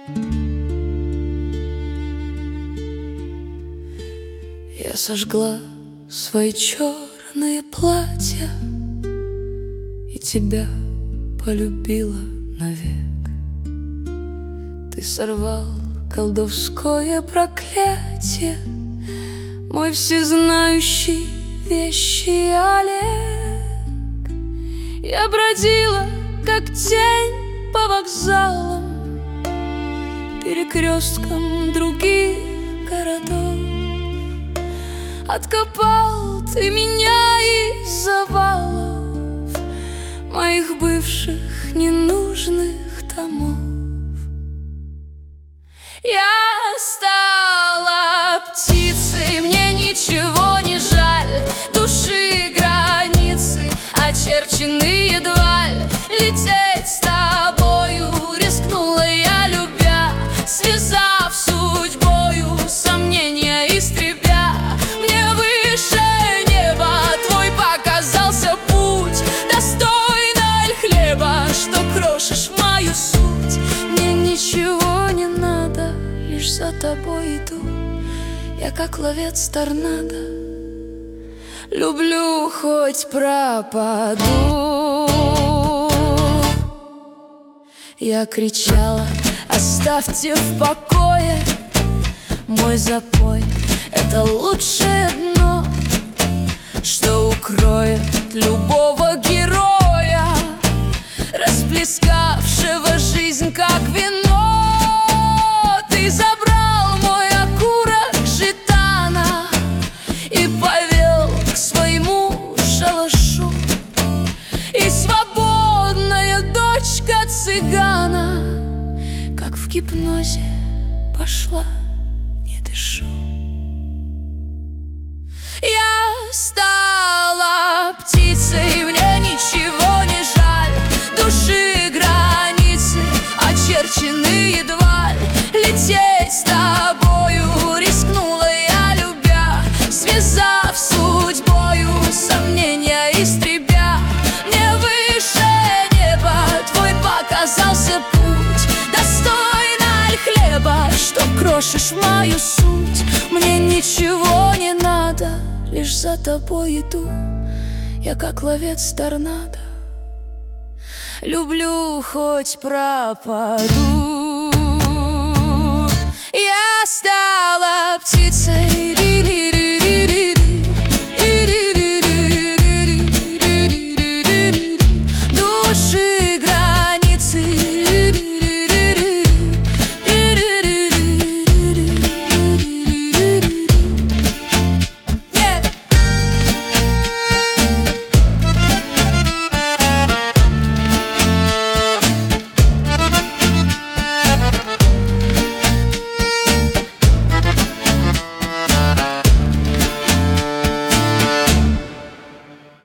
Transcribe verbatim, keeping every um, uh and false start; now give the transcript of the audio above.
Я сожгла свои черные платья и тебя полюбила навек. Ты сорвал колдовское проклятие, мой всезнающий вещий Олег. Я бродила, как тень, по вокзалам, перекресткам других городов. Откопал ты меня из завалов моих бывших ненужных томов. Я стала птицей, мне ничего не жаль. Души границы очерчены едва ли. Лететь с тобою рискнула я, любя, связав судьбою сомнения истребя. Мне выше неба твой показался путь, достойно ль хлеба, что крошишь мою суть. Мне ничего не надо, лишь за тобой иду. Я как ловец торнадо, люблю, хоть пропаду. Я кричала: оставьте в покое мой запой. Это лучшее дно, что укроет любого героя, расплескавшего жизнь как вино. Ты забрал мой окурок жетана и повел к своему шалашу. И свободная дочка цыгана, как в гипнозе, пошла, не дышу. Я стала птицей, мне ничего не жаль. Души границы очерчены едва ли. Лететь с тобою рискнула я, любя, связав судьбою сомнения истребя. Мне выше неба твой показался путь, достойно ль хлеба, что крошишь мою суть. Мне ничего не надо, лишь за тобой иду. Я как ловец торнадо, люблю, хоть пропаду. Я стала птицей, души